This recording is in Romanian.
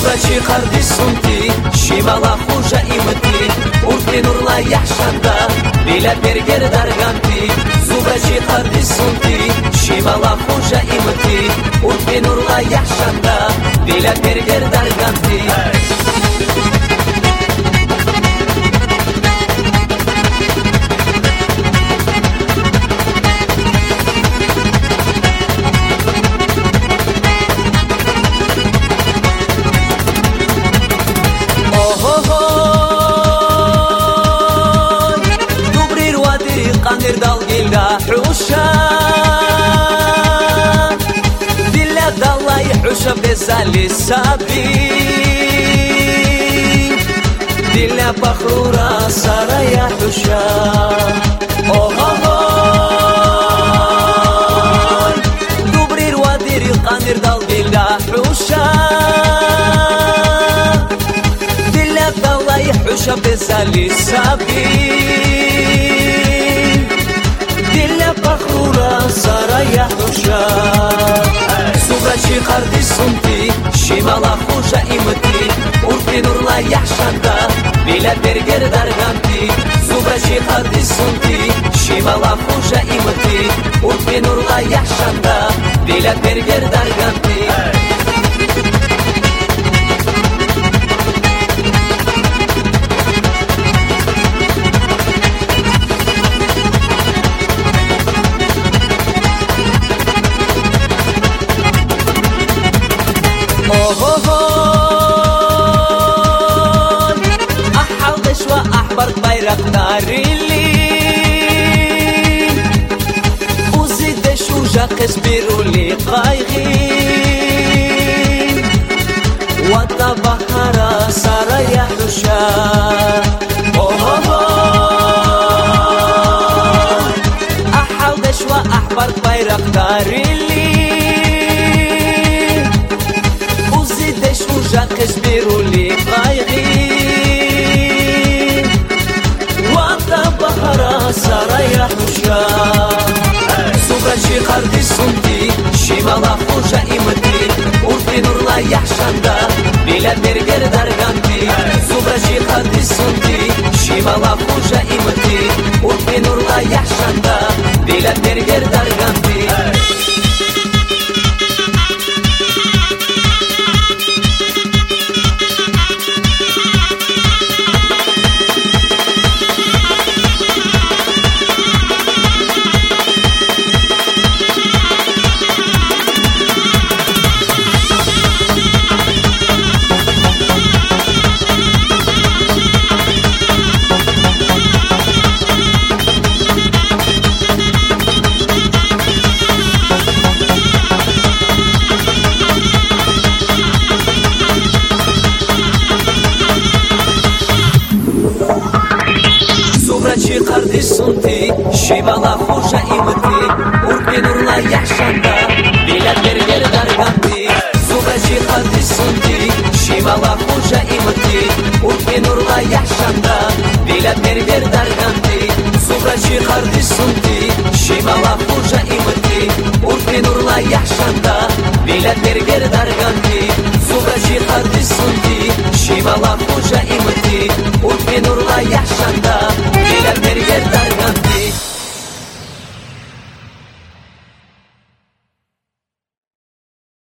Subracı kardeşsunti Şimala hoca imti Urti nurla yaşanda Bila berger darganti Subracı kardeşsunti Şimala hoca imti Urti nurla yaşanda Bila berger darganti حوشا دل دلای حوشا بزالی سابی دل بخورا سرای حوشا دوبریر و دیر قندر دل دل حوشا دل دلای حوشا بزالی سابی سرای حوشا Subracı kardeşsunti Şimala hoca imti Urti nurla yaşanda Bila berger darganti Subracı kardeşsunti Şimala hoca imti Urti nurla yaşanda Bila berger darganti أحوش وأحبر بيرق داريلي وزيد شوجا قسبيرو لي قايغي وطبخرا سرايا حوشا أحوش وأحبر بيرق داريلي قسبيرو لي قايغي وطبخرا سرايا حوشا Subracı kardeşsunti Şimala hoca imti Urti nurla yaşanda Bila berger darganti Subracı kardeşsunti Şimala hoca imti Urti nurla yaşanda Bila berger darganti Subracı kardeşsunti Şimala hoca imti